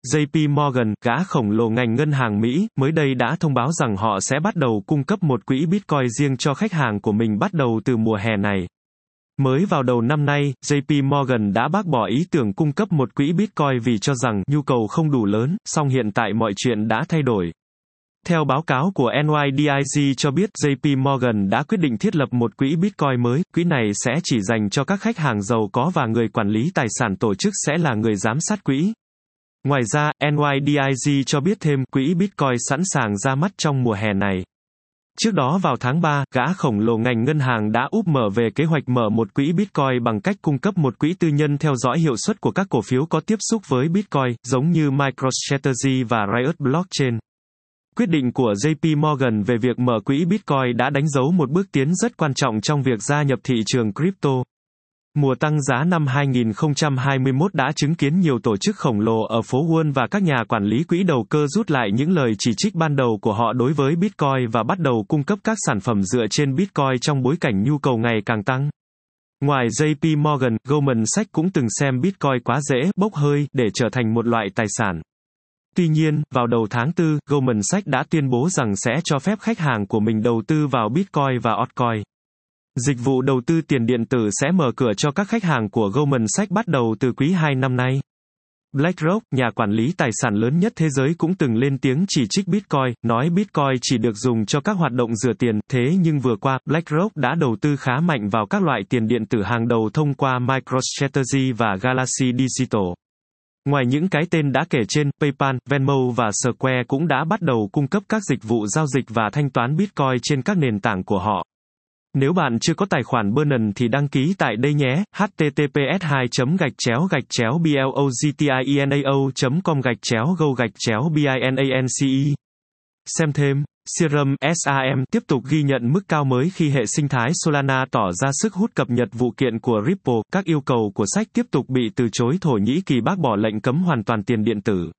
JP Morgan, gã khổng lồ ngành ngân hàng Mỹ, mới đây đã thông báo rằng họ sẽ bắt đầu cung cấp một quỹ Bitcoin riêng cho khách hàng của mình bắt đầu từ mùa hè này. Mới vào đầu năm nay, JP Morgan đã bác bỏ ý tưởng cung cấp một quỹ Bitcoin vì cho rằng nhu cầu không đủ lớn, song hiện tại mọi chuyện đã thay đổi. Theo báo cáo của NYDIG cho biết, JP Morgan đã quyết định thiết lập một quỹ Bitcoin mới, quỹ này sẽ chỉ dành cho các khách hàng giàu có và người quản lý tài sản tổ chức sẽ là người giám sát quỹ. Ngoài ra, NYDIG cho biết thêm, quỹ Bitcoin sẵn sàng ra mắt trong mùa hè này. Trước đó vào tháng 3, gã khổng lồ ngành ngân hàng đã úp mở về kế hoạch mở một quỹ Bitcoin bằng cách cung cấp một quỹ tư nhân theo dõi hiệu suất của các cổ phiếu có tiếp xúc với Bitcoin, giống như MicroStrategy và Riot Blockchain. Quyết định của JP Morgan về việc mở quỹ Bitcoin đã đánh dấu một bước tiến rất quan trọng trong việc gia nhập thị trường crypto. Mùa tăng giá năm 2021 đã chứng kiến nhiều tổ chức khổng lồ ở phố Wall và các nhà quản lý quỹ đầu cơ rút lại những lời chỉ trích ban đầu của họ đối với Bitcoin và bắt đầu cung cấp các sản phẩm dựa trên Bitcoin trong bối cảnh nhu cầu ngày càng tăng. Ngoài JP Morgan, Goldman Sachs cũng từng xem Bitcoin quá dễ, bốc hơi, để trở thành một loại tài sản. Tuy nhiên, vào đầu tháng 4, Goldman Sachs đã tuyên bố rằng sẽ cho phép khách hàng của mình đầu tư vào Bitcoin và altcoin. Dịch vụ đầu tư tiền điện tử sẽ mở cửa cho các khách hàng của Goldman Sachs bắt đầu từ quý 2 năm nay. BlackRock, nhà quản lý tài sản lớn nhất thế giới cũng từng lên tiếng chỉ trích Bitcoin, nói Bitcoin chỉ được dùng cho các hoạt động rửa tiền, thế nhưng vừa qua, BlackRock đã đầu tư khá mạnh vào các loại tiền điện tử hàng đầu thông qua MicroStrategy và Galaxy Digital. Ngoài những cái tên đã kể trên, PayPal, Venmo và Square cũng đã bắt đầu cung cấp các dịch vụ giao dịch và thanh toán Bitcoin trên các nền tảng của họ. Nếu bạn chưa có tài khoản Binance thì đăng ký tại đây nhé. https://blogtianao.com/go-binance. Xem thêm, Serum SAM tiếp tục ghi nhận mức cao mới khi hệ sinh thái Solana tỏ ra sức hút cập nhật vụ kiện của Ripple. Các yêu cầu của SEC tiếp tục bị từ chối. Thổ Nhĩ Kỳ bác bỏ lệnh cấm hoàn toàn tiền điện tử.